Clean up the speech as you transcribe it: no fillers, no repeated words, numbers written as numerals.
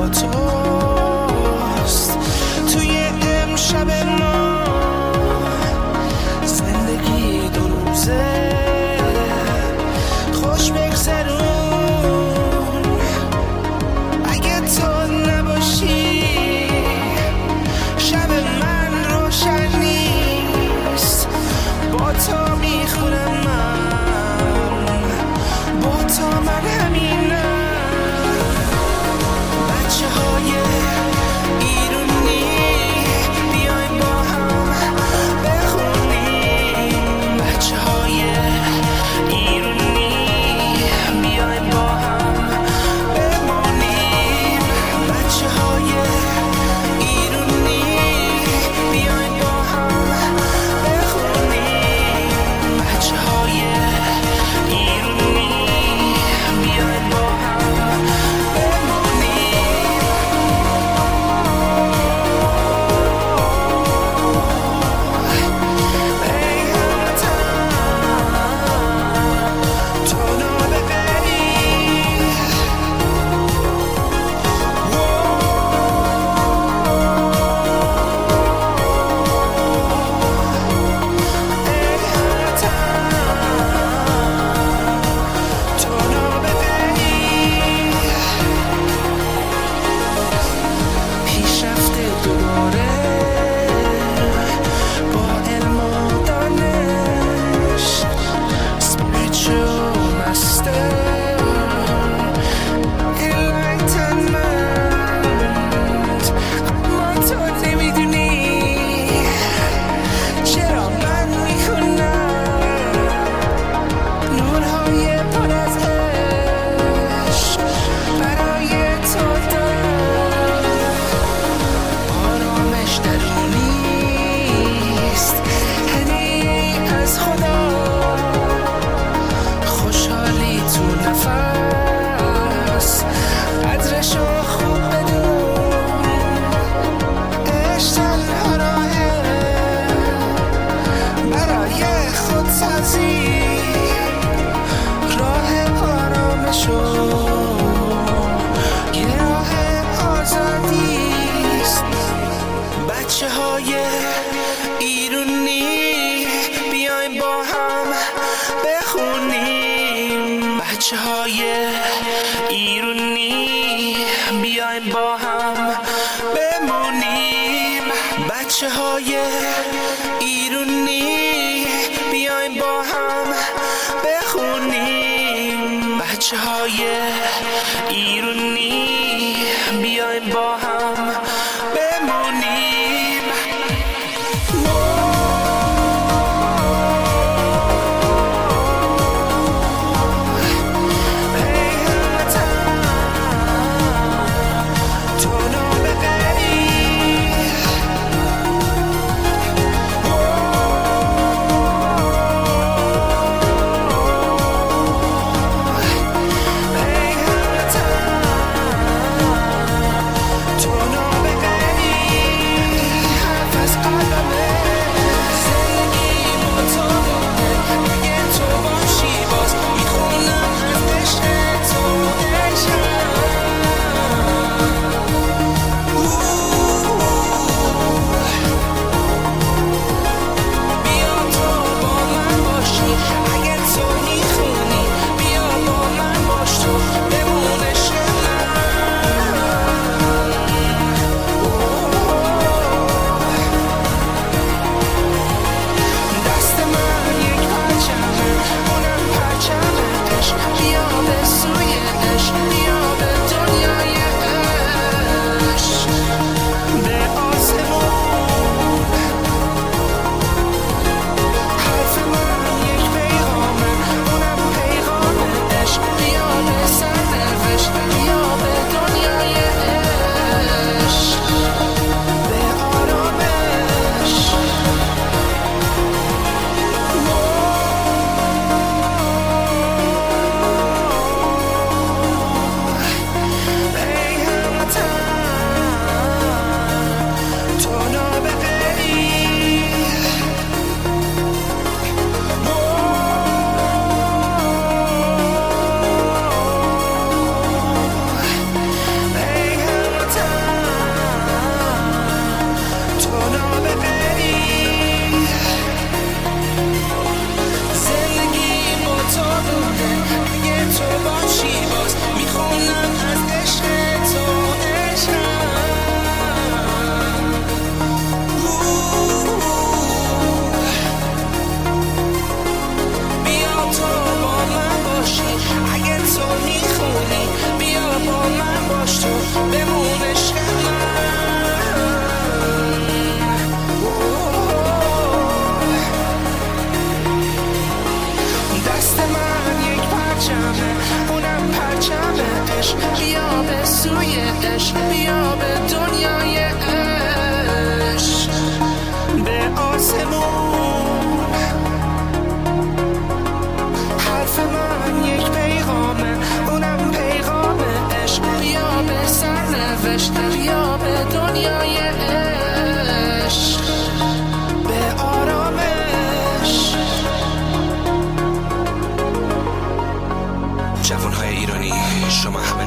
توست. توی امشب ما زندگی دو روزه، خوش بگذرون. اگه تو نباشی شب من روشن نیست. با تو میخونم من، با تو من همینم. بچه های ایرونی بیاین با هم بخونیم. بچه های ایرونی بیاین با هم بمونیم. بچه های ایرونی بیاین با هم بخونیم. بچه های ایرونی بیاین با هم بمونیم. ای هموطن تو نابغه‌ای. پیشرفته دوباره با علم و دانش، spiritual master enlightenment. اما تو نمیدونی چرا من میخونم نورهای پر از عشق برای تو دارم. آرامش درونیست، هدیه از خدا. خوشحالی تو نفس، قدرشو خوب بدون. عشق تنها راهه برای خودسازی، راه آرامشو یه راه آزادیست. بچه های ایرونی بیاین با هم بخونیم. بچه های ایرونی بیاین با هم بمونیم. بچه های ایرونی بیاین با هم بخونیم. بچه های ایرونی بیاین با هم بمونیم. ای هموطن تو نابغه‌ای. ای هموطن تو نابغه‌ای. عشق، بیا به سوی عشق، بیا به دنیای عشق، به آسمون. حرف من یک پیغامه، اونم پیغام عشق، بیا به سرنوشت، بیا به دنیای عشق، به آرامش. جوانهای ایرانی، شما